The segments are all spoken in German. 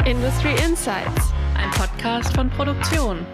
Industry Insights, ein Podcast von Produktion.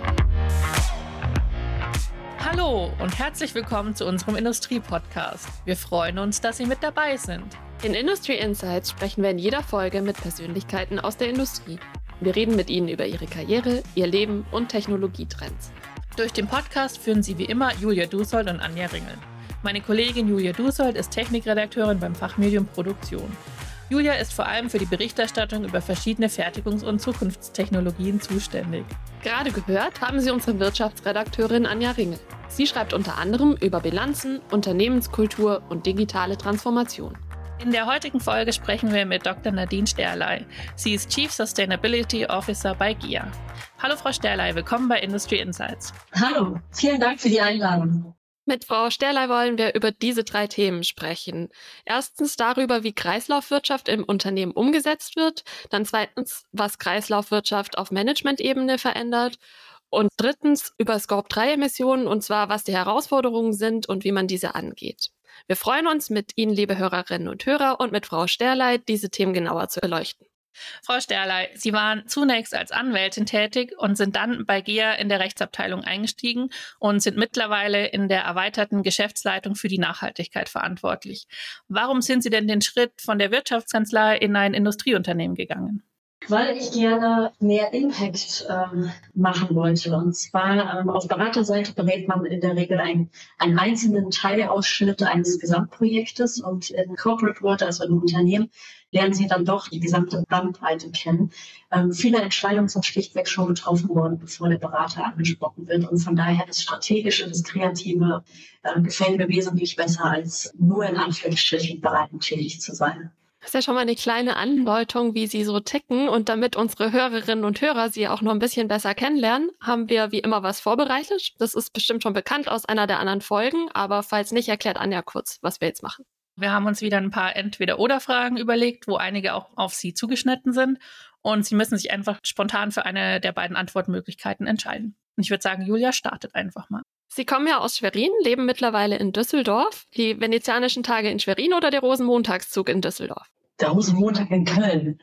Hallo und herzlich willkommen zu unserem Industrie-Podcast. Wir freuen uns, dass Sie mit dabei sind. In Industry Insights sprechen wir in jeder Folge mit Persönlichkeiten aus der Industrie. Wir reden mit ihnen über ihre Karriere, ihr Leben und Technologietrends. Durch den Podcast führen Sie wie immer Julia Dusold und Anja Ringel. Meine Kollegin Julia Dusold ist Technikredakteurin beim Fachmedium Produktion. Julia ist vor allem für die Berichterstattung über verschiedene Fertigungs- und Zukunftstechnologien zuständig. Gerade gehört haben Sie unsere Wirtschaftsredakteurin Anja Ringel. Sie schreibt unter anderem über Bilanzen, Unternehmenskultur und digitale Transformation. In der heutigen Folge sprechen wir mit Dr. Nadine Sterlei. Sie ist Chief Sustainability Officer bei GEA. Hallo Frau Sterlei, willkommen bei Industry Insights. Hallo, vielen Dank für die Einladung. Mit Frau Sterlei wollen wir über diese 3 Themen sprechen. Erstens darüber, wie Kreislaufwirtschaft im Unternehmen umgesetzt wird. Dann zweitens, was Kreislaufwirtschaft auf Management-Ebene verändert. Und drittens über Scope-3-Emissionen, und zwar, was die Herausforderungen sind und wie man diese angeht. Wir freuen uns, mit Ihnen, liebe Hörerinnen und Hörer, und mit Frau Sterlei diese Themen genauer zu beleuchten. Frau Sterlei, Sie waren zunächst als Anwältin tätig und sind dann bei GEA in der Rechtsabteilung eingestiegen und sind mittlerweile in der erweiterten Geschäftsleitung für die Nachhaltigkeit verantwortlich. Warum sind Sie denn den Schritt von der Wirtschaftskanzlei in ein Industrieunternehmen gegangen? Weil ich gerne mehr Impact machen wollte. Und zwar auf Beraterseite berät man in der Regel einen einzelnen Teilausschnitt eines Gesamtprojektes. Und in Corporate World, also im Unternehmen, lernen Sie dann doch die gesamte Bandbreite kennen. Viele Entscheidungen sind schlichtweg schon getroffen worden, bevor der Berater angesprochen wird. Und von daher das Strategische, das Kreative gefällt mir wesentlich besser, als nur in Anführungsstrichen beratend tätig zu sein. Das ist ja schon mal eine kleine Andeutung, wie Sie so ticken. Und damit unsere Hörerinnen und Hörer Sie auch noch ein bisschen besser kennenlernen, haben wir wie immer was vorbereitet. Das ist bestimmt schon bekannt aus einer der anderen Folgen, aber falls nicht, erklärt Anja kurz, was wir jetzt machen. Wir haben uns wieder ein paar Entweder-oder-Fragen überlegt, wo einige auch auf Sie zugeschnitten sind. Und Sie müssen sich einfach spontan für eine der beiden Antwortmöglichkeiten entscheiden. Und ich würde sagen, Julia startet einfach mal. Sie kommen ja aus Schwerin, leben mittlerweile in Düsseldorf. Die venezianischen Tage in Schwerin oder der Rosenmontagszug in Düsseldorf? Der Rosenmontag in Köln.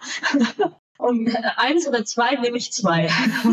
Um 1 oder 2 nehme ich 2.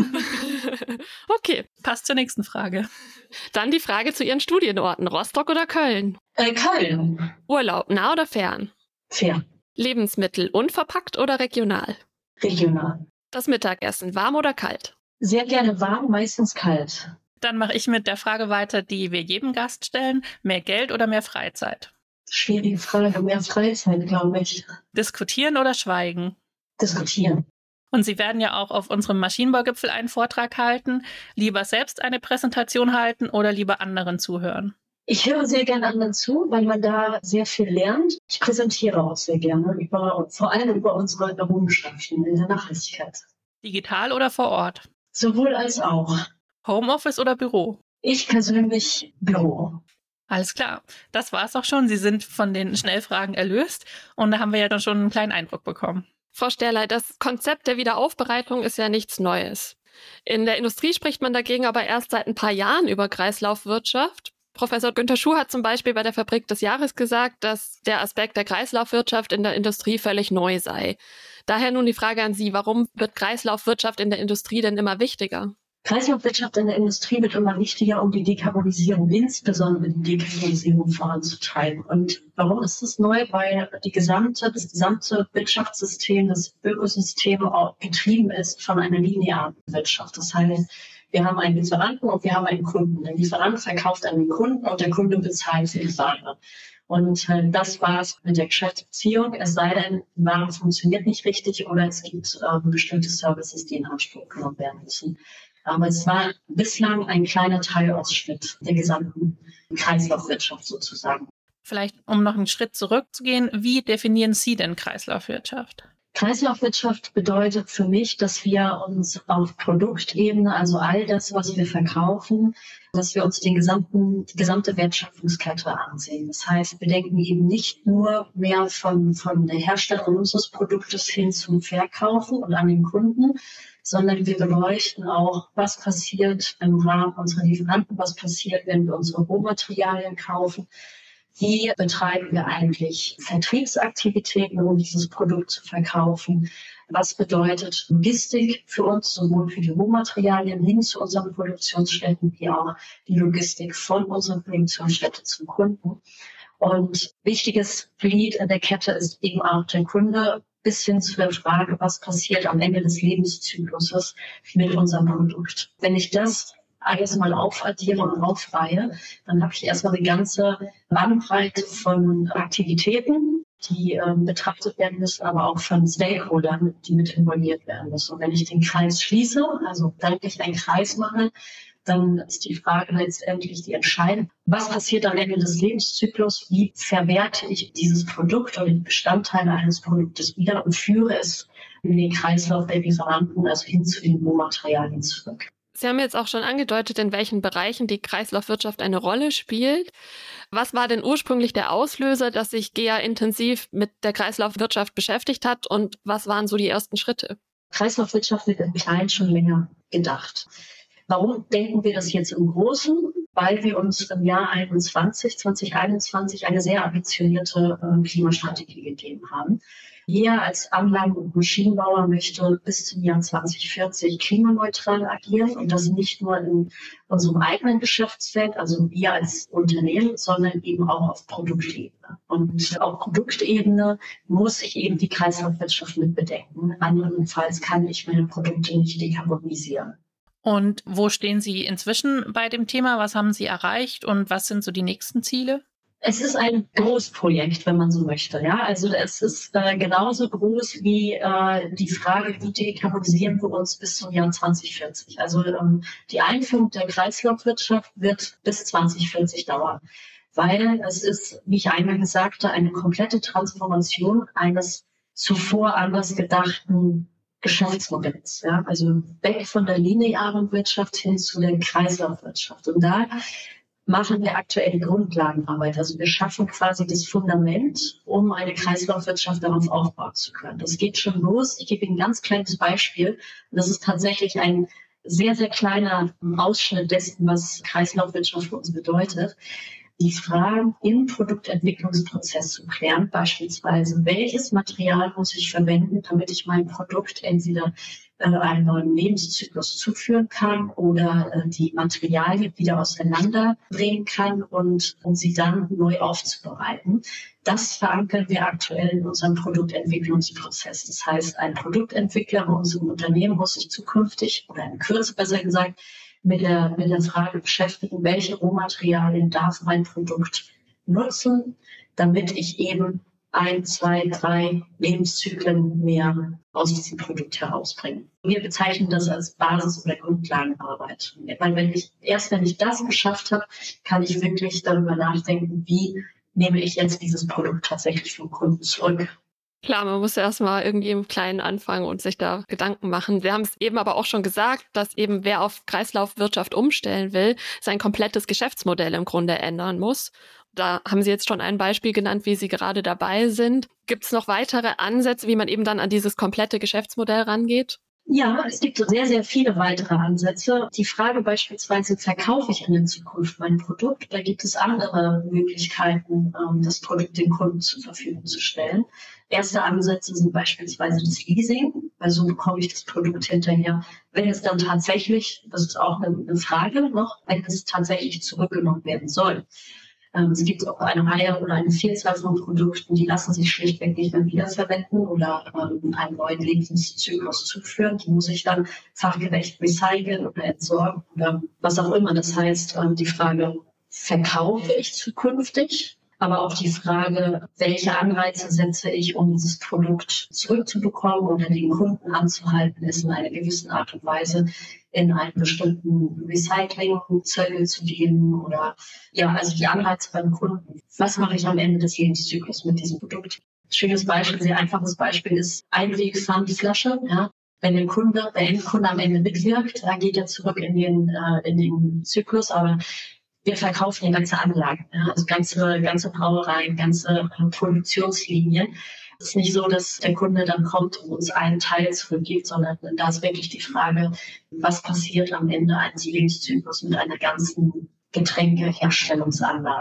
Okay, passt zur nächsten Frage. Dann die Frage zu Ihren Studienorten, Rostock oder Köln? Köln. Urlaub, nah oder fern? Fair. Lebensmittel unverpackt oder regional? Regional. Das Mittagessen, warm oder kalt? Sehr gerne warm, meistens kalt. Dann mache ich mit der Frage weiter, die wir jedem Gast stellen. Mehr Geld oder mehr Freizeit? Schwierige Frage. Mehr Freizeit, glaube ich. Diskutieren oder schweigen? Diskutieren. Und Sie werden ja auch auf unserem Maschinenbaugipfel einen Vortrag halten. Lieber selbst eine Präsentation halten oder lieber anderen zuhören? Ich höre sehr gerne anderen zu, weil man da sehr viel lernt. Ich präsentiere auch sehr gerne, vor allem über unsere Errungenschaften in der Nachhaltigkeit. Digital oder vor Ort? Sowohl als auch. Homeoffice oder Büro? Ich persönlich Büro. Alles klar, das war's auch schon. Sie sind von den Schnellfragen erlöst und da haben wir ja dann schon einen kleinen Eindruck bekommen. Frau Sterlei, das Konzept der Wiederaufbereitung ist ja nichts Neues. In der Industrie spricht man dagegen aber erst seit ein paar Jahren über Kreislaufwirtschaft. Professor Günter Schuh hat zum Beispiel bei der Fabrik des Jahres gesagt, dass der Aspekt der Kreislaufwirtschaft in der Industrie völlig neu sei. Daher nun die Frage an Sie, warum wird Kreislaufwirtschaft in der Industrie denn immer wichtiger? Kreislaufwirtschaft in der Industrie wird immer wichtiger, um die Dekarbonisierung, insbesondere die Dekarbonisierung voranzutreiben. Und warum ist das neu? Weil das gesamte Wirtschaftssystem, das Ökosystem auch getrieben ist von einer linearen Wirtschaft. Das heißt, wir haben einen Lieferanten und wir haben einen Kunden. Der Lieferant verkauft an den Kunden und der Kunde bezahlt für die Ware. Und das war es mit der Geschäftsbeziehung. Es sei denn, die Ware funktioniert nicht richtig oder es gibt bestimmte Services, die in Anspruch genommen werden müssen. Aber es war bislang ein kleiner Teilausschnitt der gesamten Kreislaufwirtschaft sozusagen. Vielleicht, um noch einen Schritt zurückzugehen, wie definieren Sie denn Kreislaufwirtschaft? Kreislaufwirtschaft bedeutet für mich, dass wir uns auf Produktebene, also all das, was wir verkaufen, dass wir uns die gesamte Wertschöpfungskette ansehen. Das heißt, wir denken eben nicht nur mehr von der Herstellung unseres Produktes hin zum Verkaufen und an den Kunden, sondern wir beleuchten auch, was passiert im Rahmen unserer Lieferanten, was passiert, wenn wir unsere Rohmaterialien kaufen, Wie betreiben wir eigentlich Vertriebsaktivitäten, um dieses Produkt zu verkaufen? Was bedeutet Logistik für uns, sowohl für die Rohmaterialien hin zu unseren Produktionsstätten, wie auch die Logistik von unserer Produktionsstätte zum Kunden? Und wichtiges Glied in der Kette ist eben auch der Kunde, bis hin zu der Frage, was passiert am Ende des Lebenszykluses mit unserem Produkt. Wenn ich das alles mal aufaddiere und aufreihe, dann habe ich erstmal eine ganze Bandbreite von Aktivitäten, die betrachtet werden müssen, aber auch von Stakeholdern, die mit involviert werden müssen. Und wenn ich den Kreis schließe, also wirklich einen Kreis mache, dann ist die Frage letztendlich die entscheidende. Was passiert am Ende des Lebenszyklus? Wie verwerte ich dieses Produkt oder die Bestandteile eines Produktes wieder und führe es in den Kreislauf der Lieferanten, also hin zu den Rohmaterialien zurück? Sie haben jetzt auch schon angedeutet, in welchen Bereichen die Kreislaufwirtschaft eine Rolle spielt. Was war denn ursprünglich der Auslöser, dass sich GEA intensiv mit der Kreislaufwirtschaft beschäftigt hat und was waren so die ersten Schritte? Kreislaufwirtschaft wird im Kleinen schon länger gedacht. Warum denken wir das jetzt im Großen? Weil wir uns im Jahr 2021 eine sehr ambitionierte Klimastrategie gegeben haben. Wir als Anlagen- und Maschinenbauer möchten bis zum Jahr 2040 klimaneutral agieren und das nicht nur in unserem eigenen Geschäftsfeld, also wir als Unternehmen, sondern eben auch auf Produktebene. Und auf Produktebene muss ich eben die Kreislaufwirtschaft mit bedenken. Andernfalls kann ich meine Produkte nicht dekarbonisieren. Und wo stehen Sie inzwischen bei dem Thema? Was haben Sie erreicht und was sind so die nächsten Ziele? Es ist ein Großprojekt, wenn man so möchte. Ja, also es ist genauso groß wie die Frage, wie dekarbonisieren wir uns bis zum Jahr 2040. Also die Einführung der Kreislaufwirtschaft wird bis 2040 dauern, weil es ist, wie ich eingangs sagte, eine komplette Transformation eines zuvor anders gedachten Geschäftsmodells. Ja? Also weg von der linearen Wirtschaft hin zu der Kreislaufwirtschaft. Und da machen wir aktuell die Grundlagenarbeit. Also wir schaffen quasi das Fundament, um eine Kreislaufwirtschaft darauf aufbauen zu können. Das geht schon los. Ich gebe Ihnen ein ganz kleines Beispiel. Das ist tatsächlich ein sehr, sehr kleiner Ausschnitt dessen, was Kreislaufwirtschaft für uns bedeutet. Die Fragen im Produktentwicklungsprozess zu klären, beispielsweise, welches Material muss ich verwenden, damit ich mein Produkt entweder einen neuen Lebenszyklus zuführen kann oder die Materialien wieder auseinanderbringen kann und um sie dann neu aufzubereiten. Das verankern wir aktuell in unserem Produktentwicklungsprozess. Das heißt, ein Produktentwickler bei unserem Unternehmen muss sich zukünftig, oder in Kürze besser gesagt, mit der Frage beschäftigen, welche Rohmaterialien darf mein Produkt nutzen, damit ich eben 1, 2, 3 Lebenszyklen mehr aus diesem Produkt herausbringe. Wir bezeichnen das als Basis- oder Grundlagenarbeit. Weil wenn ich das geschafft habe, kann ich wirklich darüber nachdenken, wie nehme ich jetzt dieses Produkt tatsächlich vom Kunden zurück. Klar, man muss erstmal irgendwie im Kleinen anfangen und sich da Gedanken machen. Wir haben es eben aber auch schon gesagt, dass eben wer auf Kreislaufwirtschaft umstellen will, sein komplettes Geschäftsmodell im Grunde ändern muss. Da haben Sie jetzt schon ein Beispiel genannt, wie Sie gerade dabei sind. Gibt es noch weitere Ansätze, wie man eben dann an dieses komplette Geschäftsmodell rangeht? Ja, es gibt sehr, sehr viele weitere Ansätze. Die Frage beispielsweise, verkaufe ich in der Zukunft mein Produkt? Da gibt es andere Möglichkeiten, das Produkt den Kunden zur Verfügung zu stellen. Erste Ansätze sind beispielsweise das Leasing, weil so bekomme ich das Produkt hinterher, wenn es dann tatsächlich, das ist auch eine Frage noch, wenn es tatsächlich zurückgenommen werden soll. Es gibt auch eine Reihe oder eine Vielzahl von Produkten, die lassen sich schlichtweg nicht mehr wiederverwenden oder einen neuen Lebenszyklus zuführen. Die muss ich dann fachgerecht recyceln oder entsorgen oder was auch immer. Das heißt, die Frage, verkaufe ich zukünftig? Aber auch die Frage, welche Anreize setze ich, um dieses Produkt zurückzubekommen oder den Kunden anzuhalten, es in einer gewissen Art und Weise in einen bestimmten Recycling-Zirkel zu geben oder also die Anreize beim Kunden. Was mache ich am Ende des Lebenszyklus mit diesem Produkt? Schönes Beispiel, sehr einfaches Beispiel ist Einwegpfandflasche. Ja. Wenn der Endkunde am Ende mitwirkt, dann geht er zurück in den Zyklus, aber wir verkaufen die ganze Anlage, also ganze Brauereien, ganze Produktionslinien. Es ist nicht so, dass der Kunde dann kommt und uns einen Teil zurückgibt, sondern da ist wirklich die Frage, was passiert am Ende eines Lebenszyklus mit einer ganzen Getränkeherstellungsanlage.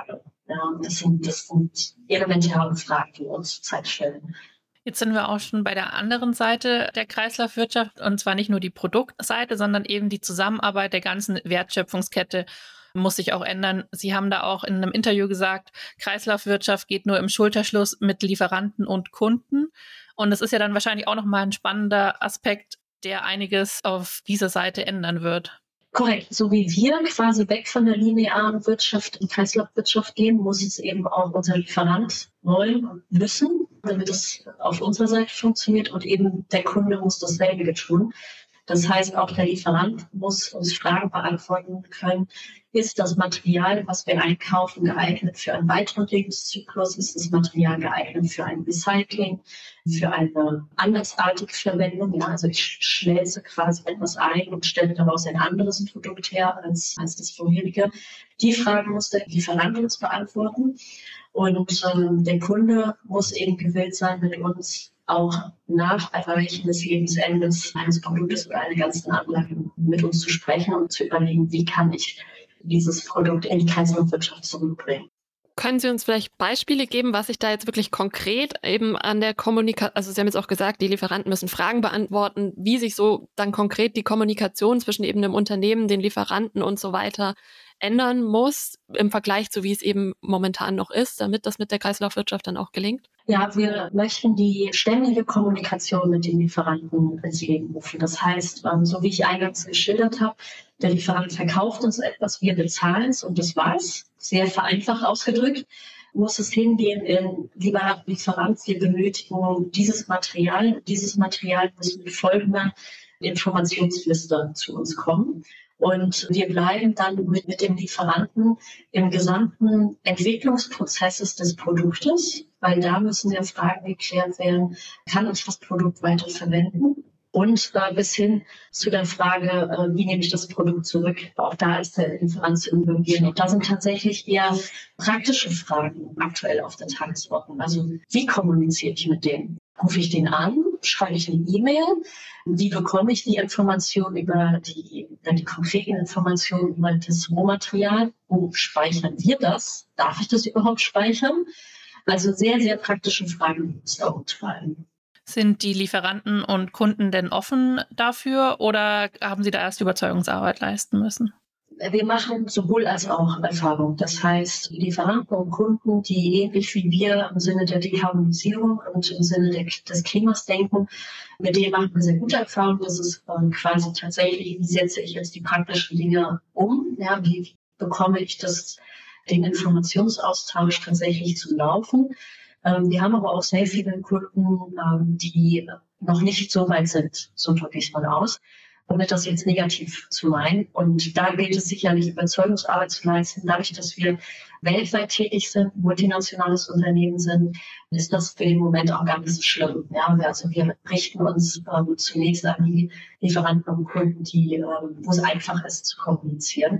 Ja, das sind elementare Fragen, die wir uns zurzeit stellen. Jetzt sind wir auch schon bei der anderen Seite der Kreislaufwirtschaft, und zwar nicht nur die Produktseite, sondern eben die Zusammenarbeit der ganzen Wertschöpfungskette muss sich auch ändern. Sie haben da auch in einem Interview gesagt, Kreislaufwirtschaft geht nur im Schulterschluss mit Lieferanten und Kunden. Und das ist ja dann wahrscheinlich auch nochmal ein spannender Aspekt, der einiges auf dieser Seite ändern wird. Korrekt. So wie wir quasi weg von der linearen Wirtschaft in Kreislaufwirtschaft gehen, muss es eben auch unser Lieferant wollen und müssen, damit es auf unserer Seite funktioniert, und eben der Kunde muss dasselbe tun. Das heißt, auch der Lieferant muss uns Fragen beantworten können. Ist das Material, was wir einkaufen, geeignet für einen weiteren Lebenszyklus? Ist das Material geeignet für ein Recycling, für eine andersartige Verwendung? Ja, also ich schmelze quasi etwas ein und stelle daraus ein anderes Produkt her als das vorherige. Die Fragen muss der Lieferant uns beantworten. Und der Kunde muss eben gewillt sein, mit uns auch nach Erreichen des Lebensendes eines Produktes oder einer ganzen Anlage mit uns zu sprechen und zu überlegen, wie kann ich dieses Produkt in die Kreislaufwirtschaft zurückbringen. Können Sie uns vielleicht Beispiele geben, was sich da jetzt wirklich konkret eben an der Kommunikation, also Sie haben jetzt auch gesagt, die Lieferanten müssen Fragen beantworten, wie sich so dann konkret die Kommunikation zwischen eben dem Unternehmen, den Lieferanten und so weiter ändern muss im Vergleich zu wie es eben momentan noch ist, damit das mit der Kreislaufwirtschaft dann auch gelingt? Ja, wir möchten die ständige Kommunikation mit den Lieferanten ins Leben rufen. Das heißt, so wie ich eingangs geschildert habe, der Lieferant verkauft uns etwas, wir bezahlen es und das war's. Sehr vereinfacht ausgedrückt, muss es hingehen in, lieber Lieferant, wir benötigen dieses Material. Dieses Material muss mit folgender Informationsliste zu uns kommen. Und wir bleiben dann mit dem Lieferanten im gesamten Entwicklungsprozess des Produktes, weil da müssen ja Fragen geklärt werden, kann ich das Produkt weiter verwenden? Und bis hin zu der Frage, wie nehme ich das Produkt zurück? Auch da ist der Lieferant involviert. Und da sind tatsächlich eher praktische Fragen aktuell auf der Tagesordnung. Also wie kommuniziere ich mit dem? Rufe ich den an? Schreibe ich eine E-Mail? Wie bekomme ich die Information über die konkreten Informationen über das Rohmaterial? Wo speichern wir das? Darf ich das überhaupt speichern? Also sehr, sehr praktische Fragen, die uns da umtreiben. Sind die Lieferanten und Kunden denn offen dafür oder haben Sie da erst Überzeugungsarbeit leisten müssen? Wir machen sowohl als auch Erfahrung. Das heißt, Lieferanten und Kunden, die ähnlich wie wir im Sinne der Dekarbonisierung und im Sinne des Klimas denken, mit denen machen wir sehr gute Erfahrungen. Das ist quasi tatsächlich, wie setze ich jetzt die praktischen Dinge um? Ja, wie bekomme ich den Informationsaustausch tatsächlich zu laufen? Wir haben aber auch sehr viele Kunden, die noch nicht so weit sind, so drücke ich es mal aus, ohne das jetzt negativ zu meinen. Und da gilt es sicherlich, Überzeugungsarbeit zu leisten. Dadurch, dass wir weltweit tätig sind, multinationales Unternehmen sind, ist das für den Moment auch gar nicht so schlimm. Ja, also wir richten uns zunächst an die Lieferanten und Kunden, wo es einfach ist zu kommunizieren.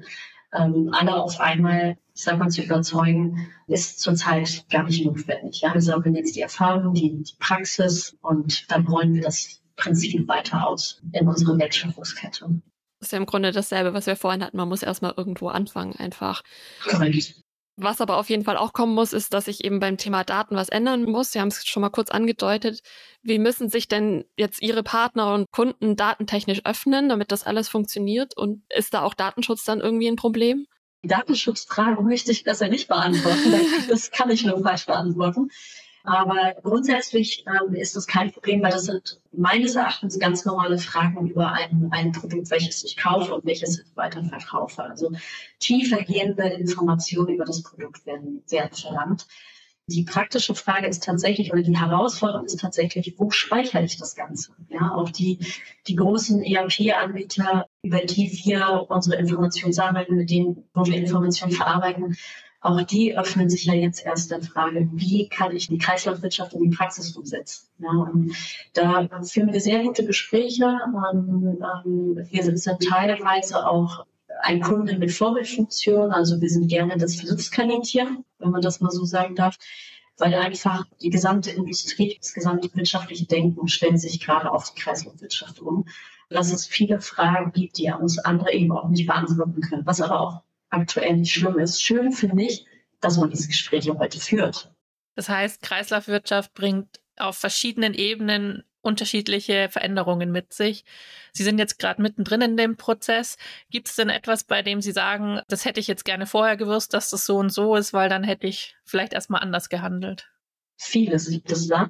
Alle auf einmal, ich sag mal, zu überzeugen, ist zurzeit gar nicht notwendig. Ja, wir sammeln jetzt die Erfahrung, die Praxis und dann rollen wir das Prinzip weiter aus in unsere Wertschöpfungskette. Das ist ja im Grunde dasselbe, was wir vorhin hatten. Man muss erstmal irgendwo anfangen einfach. Korrekt. Was aber auf jeden Fall auch kommen muss, ist, dass sich eben beim Thema Daten was ändern muss. Sie haben es schon mal kurz angedeutet. Wie müssen sich denn jetzt Ihre Partner und Kunden datentechnisch öffnen, damit das alles funktioniert? Und ist da auch Datenschutz dann irgendwie ein Problem? Die Datenschutzfrage möchte ich besser nicht beantworten. Das kann ich nur falsch beantworten. Aber grundsätzlich ist das kein Problem, weil das sind meines Erachtens ganz normale Fragen über ein Produkt, welches ich kaufe und welches ich weiterverkaufe. Also tiefergehende Informationen über das Produkt werden verlangt. Die praktische Frage ist tatsächlich, oder die Herausforderung ist tatsächlich, wo speichere ich das Ganze? Ja, auch die großen ERP-Anbieter, über die wir unsere Informationen sammeln, mit denen, wo wir Informationen verarbeiten, auch die öffnen sich ja jetzt erst der Frage, wie kann ich die Kreislaufwirtschaft in die Praxis umsetzen? Ja, und da führen wir sehr gute Gespräche. Wir sind teilweise auch ein Kunde mit Vorbildfunktion. Also wir sind gerne das Versuchskaninchen, wenn man das mal so sagen darf, weil einfach die gesamte Industrie, das gesamte wirtschaftliche Denken stellt sich gerade auf die Kreislaufwirtschaft um. Dass es viele Fragen gibt, die uns andere eben auch nicht beantworten können, was aber auch aktuell nicht schlimm ist. Schön finde ich, dass man diese Gespräche heute führt. Das heißt, Kreislaufwirtschaft bringt auf verschiedenen Ebenen unterschiedliche Veränderungen mit sich. Sie sind jetzt gerade mittendrin in dem Prozess. Gibt es denn etwas, bei dem Sie sagen, das hätte ich jetzt gerne vorher gewusst, dass das so und so ist, weil dann hätte ich vielleicht erstmal anders gehandelt? Vieles gibt es da.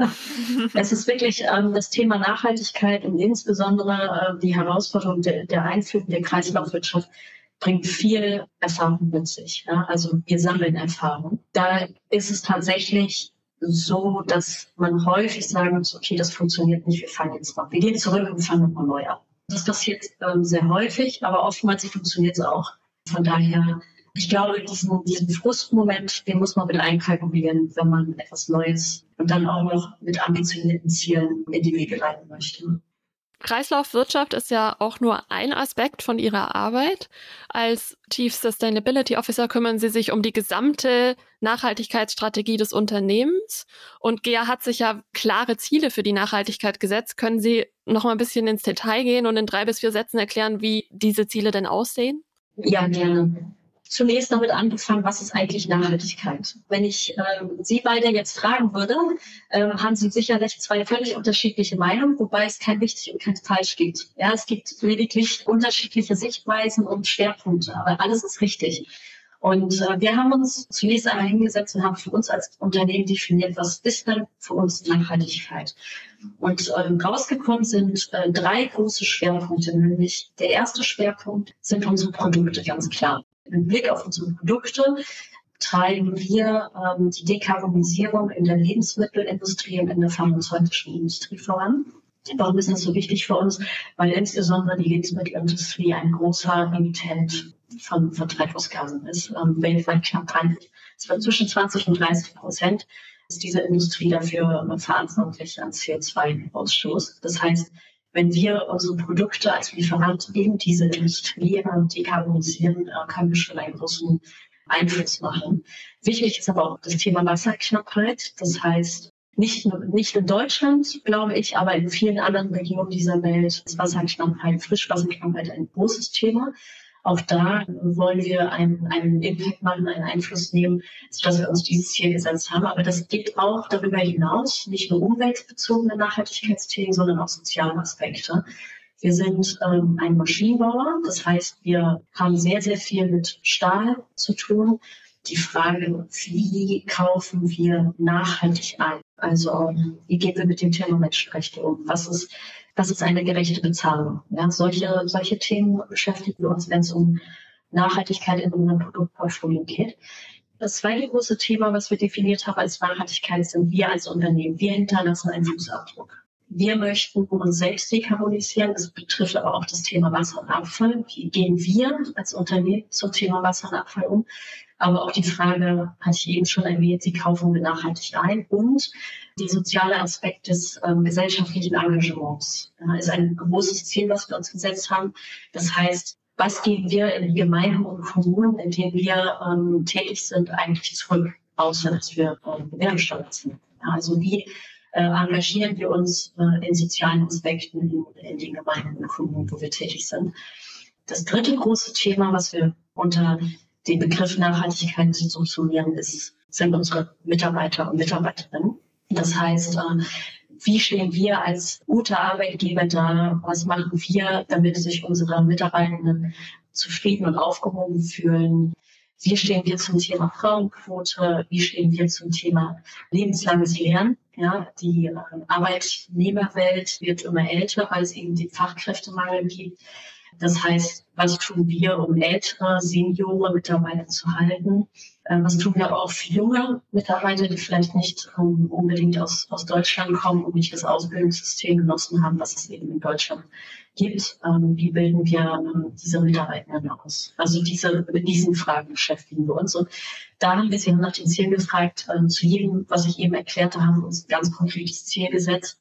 Es ist wirklich das Thema Nachhaltigkeit und insbesondere die Herausforderung der Einführung der Kreislaufwirtschaft bringt viel Erfahrung mit sich. Ja? Also wir sammeln Erfahrung. Da ist es tatsächlich so, dass man häufig sagen muss, okay, das funktioniert nicht, wir fangen jetzt mal. Wir gehen zurück und fangen nochmal neu an. Das passiert sehr häufig, aber oftmals funktioniert es auch. Von daher, ich glaube, diesen Frustmoment, den muss man mit einkalkulieren, wenn man etwas Neues und dann auch noch mit ambitionierten Zielen in die Wege leiten möchte. Kreislaufwirtschaft ist ja auch nur ein Aspekt von Ihrer Arbeit. Als Chief Sustainability Officer kümmern Sie sich um die gesamte Nachhaltigkeitsstrategie des Unternehmens. Und GEA hat sich ja klare Ziele für die Nachhaltigkeit gesetzt. Können Sie noch mal ein bisschen ins Detail gehen und in 3 bis 4 Sätzen erklären, wie diese Ziele denn aussehen? Ja, gerne. Zunächst damit angefangen, was ist eigentlich Nachhaltigkeit? Wenn ich Sie beide jetzt fragen würde, haben Sie sicherlich 2 völlig unterschiedliche Meinungen, wobei es kein richtig und kein falsch gibt. Ja, es gibt lediglich unterschiedliche Sichtweisen und Schwerpunkte, aber alles ist richtig. Und wir haben uns zunächst einmal hingesetzt und haben für uns als Unternehmen definiert, was ist denn für uns Nachhaltigkeit? Und rausgekommen sind 3 große Schwerpunkte, nämlich der erste Schwerpunkt sind unsere Produkte, ganz klar. Mit Blick auf unsere Produkte treiben wir die Dekarbonisierung in der Lebensmittelindustrie und in der pharmazeutischen Industrie voran. Warum ist das so wichtig für uns? Weil insbesondere die Lebensmittelindustrie ein großer Emittent von Treibhausgasen ist. Weltweit knapp 30, zwischen 20 und 30% ist diese Industrie dafür verantwortlich an CO2-Ausstoß. Das heißt, wenn wir unsere Produkte als Lieferant in diese Industrie dekarbonisieren, können wir schon einen großen Einfluss machen. Wichtig ist aber auch das Thema Wasserknappheit. Das heißt, nicht in Deutschland, glaube ich, aber in vielen anderen Regionen dieser Welt ist Wasserknappheit, Frischwasserknappheit ein großes Thema. Auch da wollen wir einen Impact machen, einen Einfluss nehmen, sodass wir uns dieses Ziel gesetzt haben. Aber das geht auch darüber hinaus, nicht nur umweltbezogene Nachhaltigkeitsthemen, sondern auch soziale Aspekte. Wir sind ein Maschinenbauer, das heißt, wir haben sehr, sehr viel mit Stahl zu tun. Die Frage, wie kaufen wir nachhaltig ein? Also wie gehen wir mit dem Thema Menschenrechte um? Was ist eine gerechte Bezahlung? Ja, solche Themen beschäftigen uns, wenn es um Nachhaltigkeit in unserem Produktportfolio geht. Das zweite große Thema, was wir definiert haben als Nachhaltigkeit, sind wir als Unternehmen. Wir hinterlassen einen Fußabdruck. Wir möchten uns selbst dekarbonisieren. Das betrifft aber auch das Thema Wasser und Abfall. Wie gehen wir als Unternehmen zum Thema Wasser und Abfall um? Aber auch die Frage, hatte ich eben schon erwähnt, wie kaufen wir nachhaltig ein? Und der soziale Aspekt des gesellschaftlichen Engagements ist ein großes Ziel, was wir uns gesetzt haben. Das heißt, was geben wir in Gemeinden und Kommunen, in denen wir tätig sind, eigentlich zurück, außer dass wir Gewerbesteuer sind? Also wie engagieren wir uns in sozialen Aspekten in den Gemeinden und Kommunen, wo wir tätig sind? Das dritte große Thema, was wir unter den Begriff Nachhaltigkeit subsumieren, sind unsere Mitarbeiter und Mitarbeiterinnen. Das heißt, wie stehen wir als guter Arbeitgeber da? Was machen wir, damit sich unsere Mitarbeitenden zufrieden und aufgehoben fühlen? Wie stehen wir zum Thema Frauenquote? Wie stehen wir zum Thema lebenslanges Lernen? Ja, die Arbeitnehmerwelt wird immer älter, weil es eben den Fachkräftemangel gibt. Das heißt, was tun wir, um ältere, seniore Mitarbeiter zu halten? Was tun wir aber auch für junge Mitarbeiter, die vielleicht nicht unbedingt aus Deutschland kommen und nicht das Ausbildungssystem genossen haben, was es eben in Deutschland gibt? Wie bilden wir diese Mitarbeitenden aus? Also mit diesen Fragen beschäftigen wir uns. Und da haben wir sie nach den Zielen gefragt. Zu jedem, was ich eben erklärte, haben wir uns ein ganz konkretes Ziel gesetzt.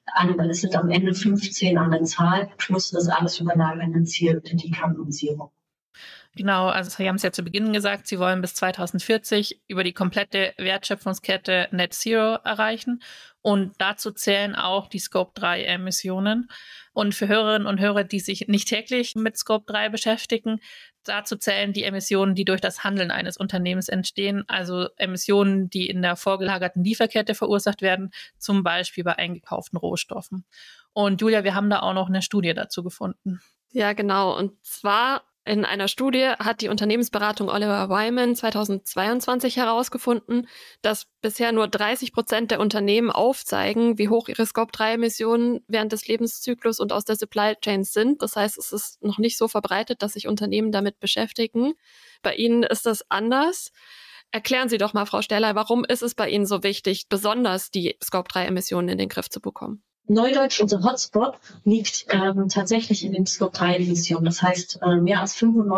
Es sind am Ende 15 an der Zahl, plus das alles überlagernde Ziel der Dekarbonisierung. Genau, also Sie haben es ja zu Beginn gesagt, Sie wollen bis 2040 über die komplette Wertschöpfungskette Net Zero erreichen und dazu zählen auch die Scope-3-Emissionen. Und für Hörerinnen und Hörer, die sich nicht täglich mit Scope-3 beschäftigen, dazu zählen die Emissionen, die durch das Handeln eines Unternehmens entstehen, also Emissionen, die in der vorgelagerten Lieferkette verursacht werden, zum Beispiel bei eingekauften Rohstoffen. Und Julia, wir haben da auch noch eine Studie dazu gefunden. Ja, genau. Und zwar in einer Studie hat die Unternehmensberatung Oliver Wyman 2022 herausgefunden, dass bisher nur 30% der Unternehmen aufzeigen, wie hoch ihre Scope-3-Emissionen während des Lebenszyklus und aus der Supply Chain sind. Das heißt, es ist noch nicht so verbreitet, dass sich Unternehmen damit beschäftigen. Bei Ihnen ist das anders. Erklären Sie doch mal, Frau Sterlei, warum ist es bei Ihnen so wichtig, besonders die Scope-3-Emissionen in den Griff zu bekommen? Neudeutsch, unser Hotspot liegt tatsächlich in den Scope-3-Emissionen. Das heißt, mehr als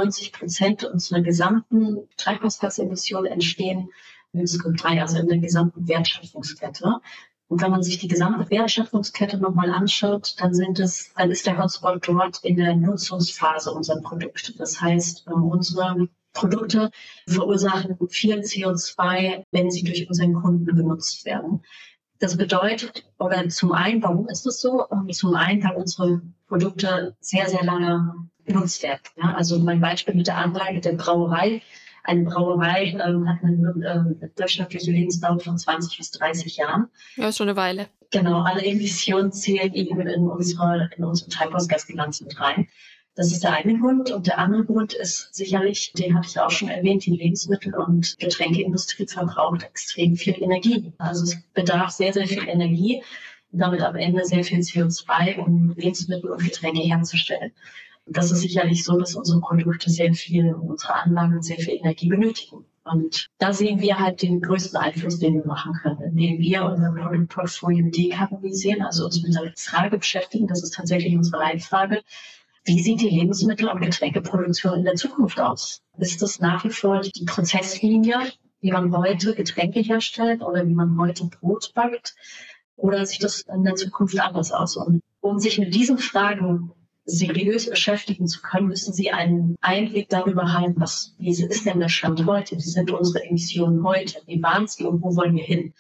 95% unserer gesamten Treibhausgasemissionen entstehen in Scope-3, also in der gesamten Wertschöpfungskette. Und wenn man sich die gesamte Wertschöpfungskette nochmal anschaut, dann ist der Hotspot dort in der Nutzungsphase unserer Produkte. Das heißt, unsere Produkte verursachen viel CO2, wenn sie durch unseren Kunden genutzt werden. Das bedeutet, oder zum einen, warum ist das so? Zum einen, weil unsere Produkte sehr, sehr lange genutzt werden. Ja, also mein Beispiel mit der Anlage der Brauerei. Eine Brauerei hat eine durchschnittliche Lebensdauer von 20 bis 30 Jahren. Ja, ist schon eine Weile. Genau, alle Emissionen zählen eben in unsere Treibhausgasbilanz mit rein. Das ist der eine Grund. Und der andere Grund ist sicherlich, den hatte ich auch schon erwähnt, die Lebensmittel- und Getränkeindustrie verbraucht extrem viel Energie. Also es bedarf sehr, sehr viel Energie, damit am Ende sehr viel CO2, um Lebensmittel und Getränke herzustellen. Und das ist sicherlich so, dass unsere Produkte unsere Anlagen sehr viel Energie benötigen. Und da sehen wir halt den größten Einfluss, den wir machen können, indem wir unser Product Portfolio dekarbonisieren, also uns mit der Frage beschäftigen. Das ist tatsächlich unsere Leitfrage. Wie sieht die Lebensmittel- und Getränkeproduktion in der Zukunft aus? Ist das nach wie vor die Prozesslinie, wie man heute Getränke herstellt oder wie man heute Brot backt? Oder sieht das in der Zukunft anders aus? Und um sich mit diesen Fragen seriös beschäftigen zu können, müssen Sie einen Einblick darüber haben, wie ist denn der Stand heute? Wie sind unsere Emissionen heute? Wie waren sie und wo wollen wir hin?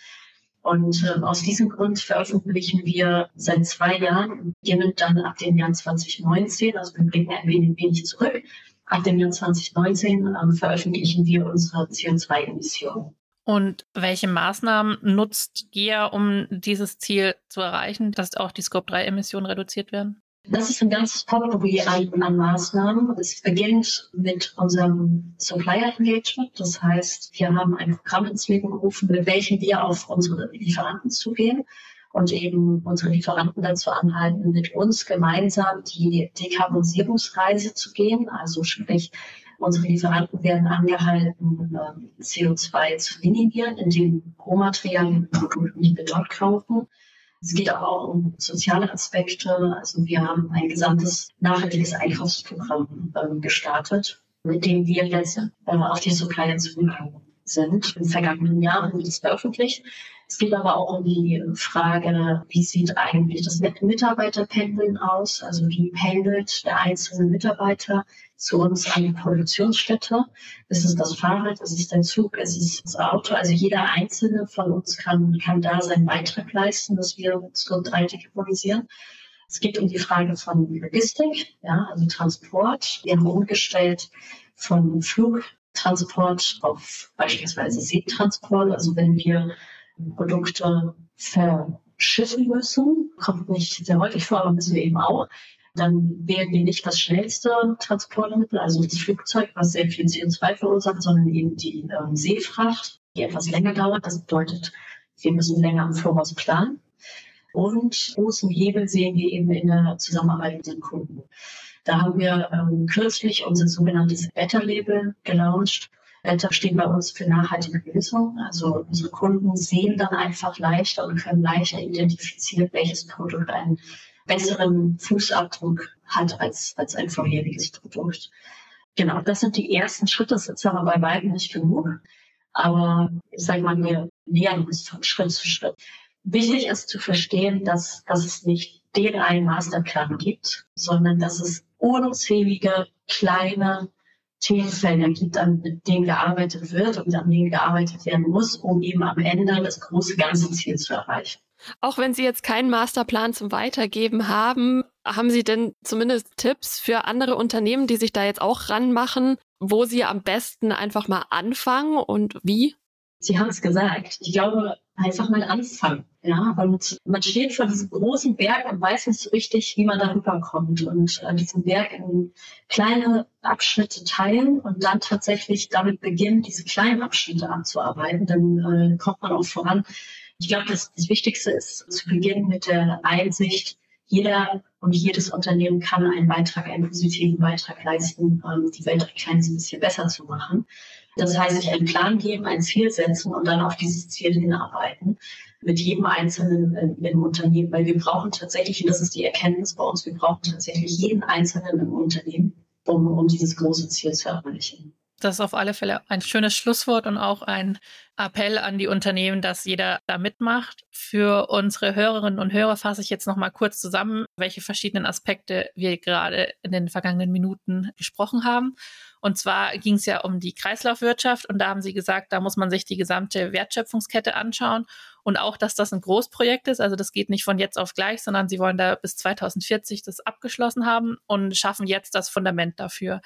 Und aus diesem Grund veröffentlichen wir seit 2 Jahren, beginnend dann ab dem Jahr 2019, also wir blicken ein wenig zurück, ab dem Jahr 2019 veröffentlichen wir unsere CO2-Emissionen. Und welche Maßnahmen nutzt GEA, um dieses Ziel zu erreichen, dass auch die Scope-3-Emissionen reduziert werden? Das ist ein ganzes Potpourri an Maßnahmen. Es beginnt mit unserem Supplier Engagement. Das heißt, wir haben ein Programm ins Leben gerufen, mit welchem wir auf unsere Lieferanten zugehen und eben unsere Lieferanten dazu anhalten, mit uns gemeinsam die Dekarbonisierungsreise zu gehen. Also sprich, unsere Lieferanten werden angehalten, CO2 zu minimieren, indem Rohmaterialien Produkte, die wir dort kaufen. Es geht aber auch um soziale Aspekte. Also wir haben ein gesamtes nachhaltiges Einkaufsprogramm gestartet, mit dem wir jetzt auf die Supplier zugegangen sind. Im vergangenen Jahr haben wir das veröffentlicht. Es geht aber auch um die Frage, wie sieht eigentlich das Mitarbeiterpendeln aus? Also wie pendelt der einzelne Mitarbeiter zu uns an die Produktionsstätte? Ist es das Fahrrad? Ist es der Zug? Ist es das Auto? Also jeder Einzelne von uns kann da seinen Beitrag leisten, dass wir Scope-3 dekarbonisieren. Es geht um die Frage von Logistik, ja, also Transport. Wir haben umgestellt von Flugtransport auf beispielsweise Seetransport. Also wenn wir Produkte verschiffen müssen, kommt nicht sehr häufig vor, aber müssen wir eben auch, dann wählen wir nicht das schnellste Transportmittel, also das Flugzeug, was sehr viel CO2 verursacht, sondern eben die Seefracht, die etwas länger dauert. Das bedeutet, wir müssen länger im Voraus planen. Und großen Hebel sehen wir eben in der Zusammenarbeit mit den Kunden. Da haben wir kürzlich unser sogenanntes Better-Label gelauncht. Better steht bei uns für nachhaltige Lösung. Also unsere Kunden sehen dann einfach leichter und können leichter identifizieren, welches Produkt einen besseren Fußabdruck hat als ein vorheriges Produkt. Genau, das sind die ersten Schritte. Das ist aber bei weitem nicht genug. Aber ich sage mal, wir nähern uns von Schritt zu Schritt. Wichtig ist zu verstehen, dass es nicht den einen Masterplan gibt, sondern dass es unzählige kleine Themenfelder gibt, mit denen gearbeitet wird und an denen gearbeitet werden muss, um eben am Ende das große ganze Ziel zu erreichen. Auch wenn Sie jetzt keinen Masterplan zum Weitergeben haben, haben Sie denn zumindest Tipps für andere Unternehmen, die sich da jetzt auch ranmachen, wo Sie am besten einfach mal anfangen und wie? Sie haben es gesagt. Ich glaube, einfach mal anfangen. Ja, und man steht vor diesem großen Berg und weiß nicht so richtig, wie man darüber kommt. Und diesen Berg in kleine Abschnitte teilen und dann tatsächlich damit beginnen, diese kleinen Abschnitte abzuarbeiten. Dann kommt man auch voran. Ich glaube, das Wichtigste ist zu beginnen mit der Einsicht, jeder und jedes Unternehmen kann einen positiven Beitrag leisten, die Welt ein kleines bisschen besser zu machen. Das heißt, sich einen Plan geben, ein Ziel setzen und dann auf dieses Ziel hinarbeiten. Mit jedem Einzelnen im Unternehmen, weil wir brauchen tatsächlich, und das ist die Erkenntnis bei uns, wir brauchen tatsächlich jeden Einzelnen im Unternehmen, um dieses große Ziel zu erreichen. Das ist auf alle Fälle ein schönes Schlusswort und auch ein Appell an die Unternehmen, dass jeder da mitmacht. Für unsere Hörerinnen und Hörer fasse ich jetzt noch mal kurz zusammen, welche verschiedenen Aspekte wir gerade in den vergangenen Minuten besprochen haben. Und zwar ging es ja um die Kreislaufwirtschaft und da haben Sie gesagt, da muss man sich die gesamte Wertschöpfungskette anschauen und auch, dass das ein Großprojekt ist. Also das geht nicht von jetzt auf gleich, sondern Sie wollen da bis 2040 das abgeschlossen haben und schaffen jetzt das Fundament dafür.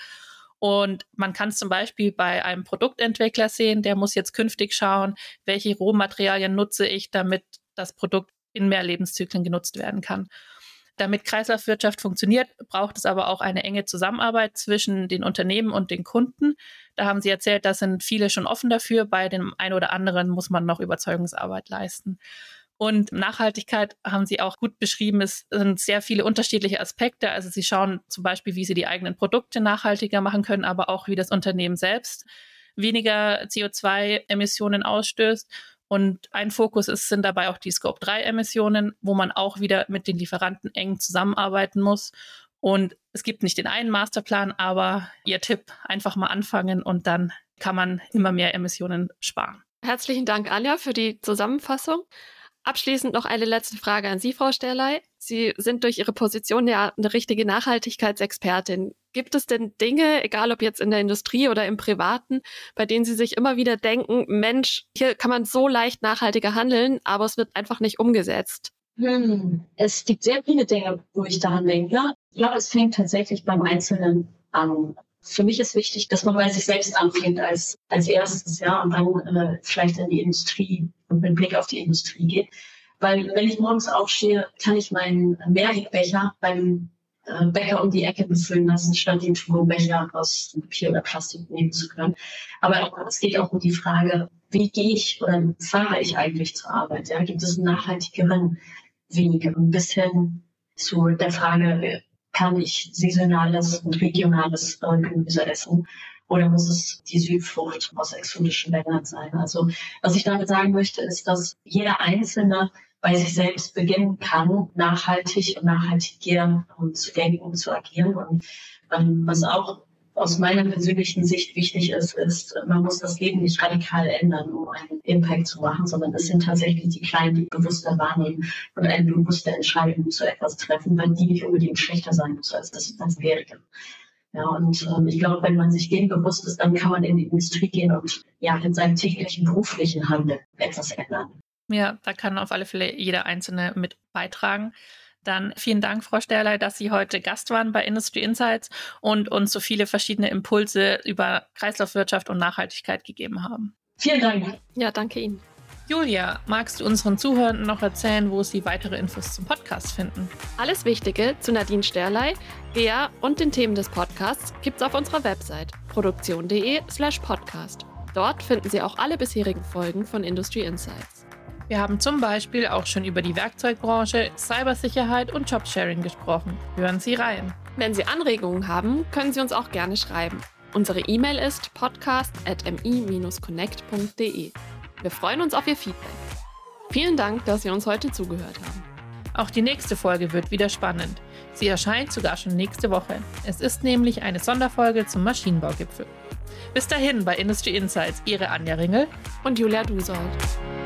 Und man kann es zum Beispiel bei einem Produktentwickler sehen, der muss jetzt künftig schauen, welche Rohmaterialien nutze ich, damit das Produkt in mehr Lebenszyklen genutzt werden kann. Damit Kreislaufwirtschaft funktioniert, braucht es aber auch eine enge Zusammenarbeit zwischen den Unternehmen und den Kunden. Da haben Sie erzählt, da sind viele schon offen dafür. Bei dem einen oder anderen muss man noch Überzeugungsarbeit leisten. Und Nachhaltigkeit haben Sie auch gut beschrieben. Es sind sehr viele unterschiedliche Aspekte. Also Sie schauen zum Beispiel, wie Sie die eigenen Produkte nachhaltiger machen können, aber auch wie das Unternehmen selbst weniger CO2-Emissionen ausstößt. Und ein Fokus sind dabei auch die Scope-3-Emissionen, wo man auch wieder mit den Lieferanten eng zusammenarbeiten muss. Und es gibt nicht den einen Masterplan, aber Ihr Tipp, einfach mal anfangen und dann kann man immer mehr Emissionen sparen. Herzlichen Dank, Anja, für die Zusammenfassung. Abschließend noch eine letzte Frage an Sie, Frau Sterlei. Sie sind durch Ihre Position ja eine richtige Nachhaltigkeitsexpertin. Gibt es denn Dinge, egal ob jetzt in der Industrie oder im Privaten, bei denen Sie sich immer wieder denken, Mensch, hier kann man so leicht nachhaltiger handeln, aber es wird einfach nicht umgesetzt? Es gibt sehr viele Dinge, wo ich daran denke. Ich glaube, es fängt tatsächlich beim Einzelnen an. Für mich ist wichtig, dass man bei sich selbst anfängt als erstes, ja, und dann vielleicht in die Industrie und mit Blick auf die Industrie geht. Weil wenn ich morgens aufstehe, kann ich meinen Mehrwegbecher beim Bäcker um die Ecke befüllen lassen, statt den To-Go-Becher aus Papier oder Plastik nehmen zu können. Aber es geht auch um die Frage, wie gehe ich oder fahre ich eigentlich zur Arbeit? Ja? Gibt es einen nachhaltigeren Weg? Bis hin zu der Frage, kann ich saisonales und regionales Gemüse essen? Oder muss es die Südfrucht aus exotischen Ländern sein? Also was ich damit sagen möchte, ist, dass jeder Einzelne bei sich selbst beginnen kann, nachhaltig und nachhaltiger zu denken und zu agieren. Und was auch aus meiner persönlichen Sicht wichtig ist, man muss das Leben nicht radikal ändern, um einen Impact zu machen, sondern es sind tatsächlich die Kleinen, die bewusster wahrnehmen und eine bewusste Entscheidung zu etwas treffen, weil die nicht unbedingt schlechter sein muss als das Währige. Ja, und ich glaube, wenn man sich dem bewusst ist, dann kann man in die Industrie gehen und ja in seinem täglichen beruflichen Handeln etwas ändern. Ja, da kann auf alle Fälle jeder Einzelne mit beitragen. Dann vielen Dank, Frau Sterlei, dass Sie heute Gast waren bei Industry Insights und uns so viele verschiedene Impulse über Kreislaufwirtschaft und Nachhaltigkeit gegeben haben. Vielen Dank. Ja, danke Ihnen. Julia, magst du unseren Zuhörern noch erzählen, wo sie weitere Infos zum Podcast finden? Alles Wichtige zu Nadine Sterlei, GEA und den Themen des Podcasts gibt's auf unserer Website produktion.de/podcast. Dort finden Sie auch alle bisherigen Folgen von Industry Insights. Wir haben zum Beispiel auch schon über die Werkzeugbranche, Cybersicherheit und Jobsharing gesprochen. Hören Sie rein. Wenn Sie Anregungen haben, können Sie uns auch gerne schreiben. Unsere E-Mail ist podcast@mi-connect.de. Wir freuen uns auf Ihr Feedback. Vielen Dank, dass Sie uns heute zugehört haben. Auch die nächste Folge wird wieder spannend. Sie erscheint sogar schon nächste Woche. Es ist nämlich eine Sonderfolge zum Maschinenbaugipfel. Bis dahin bei Industry Insights, Ihre Anja Ringel und Julia Dusold.